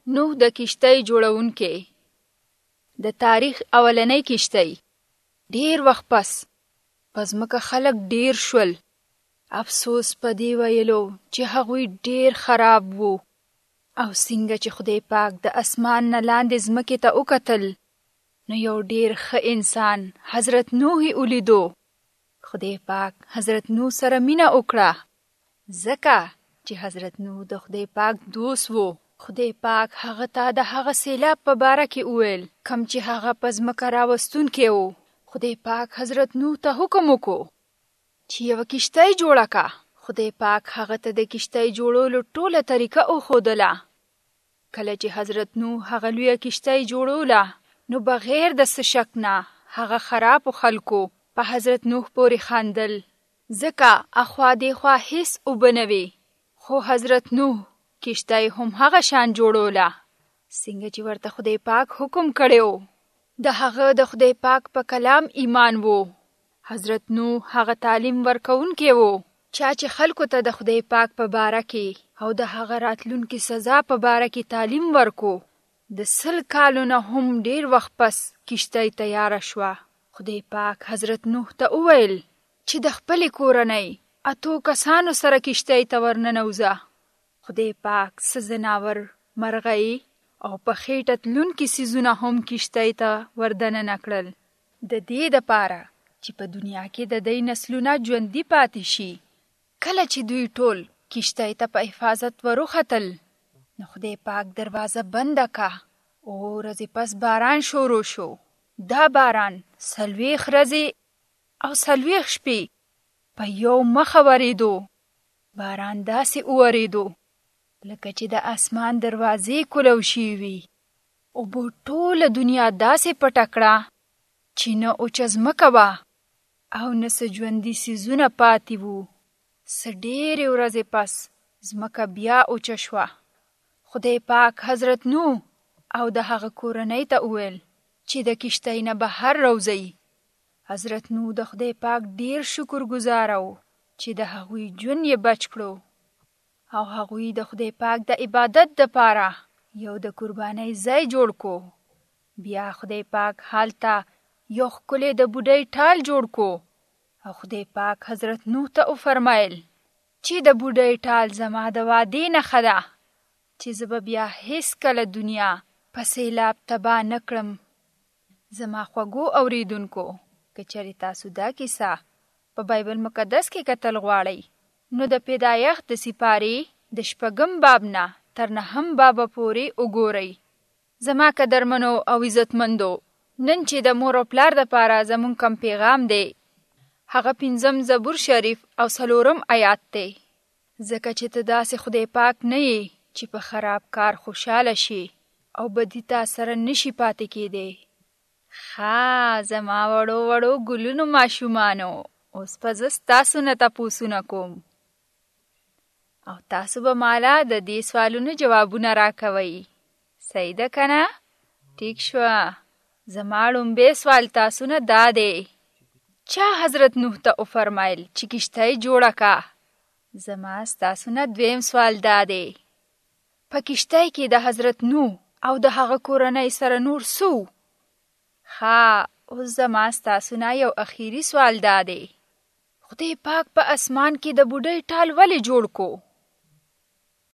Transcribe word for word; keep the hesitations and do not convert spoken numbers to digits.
نوح د کشتۍ جوړونکی. د تاریخ اولنۍ کشتۍ. ډیر وخت پس په ځمکه خلک ډیر شول. افسوس په دې ویلو چې هغوی ډیر خراب وو. او څنګه چې خدای پاک د اسمان نه لاندې ځمکې ته وکتل، نو یو ډیر ښه انسان حضرت نوح یې ولیدو. خدای پاک حضرت نوح سره مینه وکړه، ځکه چې حضرت نوح د خدای پاک دوست وو. خدای پاک هغه ته د هغه سیلاب په باره کې وویل، کم چې هغه په ځمکه راوستونکی و. خدای پاک حضرت نوح ته حکم وکړو چې یوه کشتۍ جوړه که. خدای پاک هغه ته د کشتۍ جوړولو ټوله طریقه وښودله. کله چې حضرت نوح هغه لویه کشتۍ جوړوله، نو بغیر د څه شک نه هغه خرابو خلکو په حضرت نوح پورې خندل، ځکه اخوا دېخوا هیڅ اوبه نه وې. خو حضرت نوح کشتۍ هم هغه شان جوړوله څنګه چې ورته خدای پاک حکم کړی و. د هغه د خدای پاک په کلام ایمان وو. حضرت نوح هغه تعلیم ورکوونکی وو، چا چې خلکو ته د خدای پاک په باره کې او د هغه راتلونکي سزا په باره کې تعلیم ورکو. د سل کالو نه هم ډیر وخت پس کشتۍ تیاره شوه. خدای پاک حضرت نوح ته وویل چې د خپلې کورنۍ اتو کسانو سره کشتۍ ته ورننوځه. خدای پاک څه ځناور، مرغۍ او په خېټه تلونکي څیزونه هم کشتۍ ته وردننه کړل، د دې دپاره چې په دنیا کې د دوی نسلونه ژوندي پاتې شي. کله چې دوی ټول کشتۍ ته په حفاظت وروختل، نو خدای پاک دروازه بنده که. او ورځې پس باران شروع شو. دا باران څلوېښت ورځې او څلوېښت شپې په یو مخه ورېدو. باران داسې وورېدو لکه چې د اسمان دروازې کولو شوي وي. اوبو ټوله دنیا داسې پټه کړه چې نه اوچه ځمکه وه او نه څه ژوندي څیزونه پاتې وو. څه ډېرې ورځې پس ځمکه بیا اوچه شوه. خدای پاک حضرت نوح او د هغه کورنۍ ته وویل چې د کشتۍ نه بهر راوځئ. حضرت نوح د خدای پاک ډیر شکر ګزاره و چې د هغوی ژوند یې بچ کړو، او هغوی د خدای پاک د عبادت دپاره یو د قربانۍ ځای جوړ کو. بیا خدای پاک هلته یو ښکلی د بوډۍ ټال جوړ کو. او خدای پاک حضرت نوح ته وفرمایل چې د بوډۍ ټال زما د وعدې نښه ده چې زه به بیا هیڅکله دنیا په سیلاب تباه نه کړم. زما خوږو اوریدونکو، که چېرې تاسو دا کیسه په بایبل مقدس کې کتل غواړئ، نو د پیدایښت د سپارې د شپږم باب نه تر نهم بابه پورې وګورئ. زما قدرمنو او عزتمندو، نن چې د مور او پلار دپاره زموږ کم پیغام دی، هغه پنځم زبور شریف او څلورم آیات دی. ځکه چې ته داسې خدای پاک نه یې چې په خراب کار خوشحاله شي او بدي تا سره نشي پاتې کېدی. ښه زما وړو وړو ګلونو ماشومانو، اوس به زه ستاسو نه تپوسونه کوم او تاسو به ماله د دې سوالونو جوابونه راکوئ. صحیح ده که نه؟ ټیک شوه. زما لومبی سوال تاسو نه دا دی، چا حضرت نوح ته وفرمایل چې کشتۍ جوړه که؟ زما ستاسو نه دویم سوال دا دی، په کشتۍ کې د حضرت نوح او د هغه کورنۍ سره نور څه و؟ ښه، اوس زما ستاسو نه یو اخیري سوال دا دی، خدای پاک په اسمان کې د بوډۍ ټال ولې جوړ کو؟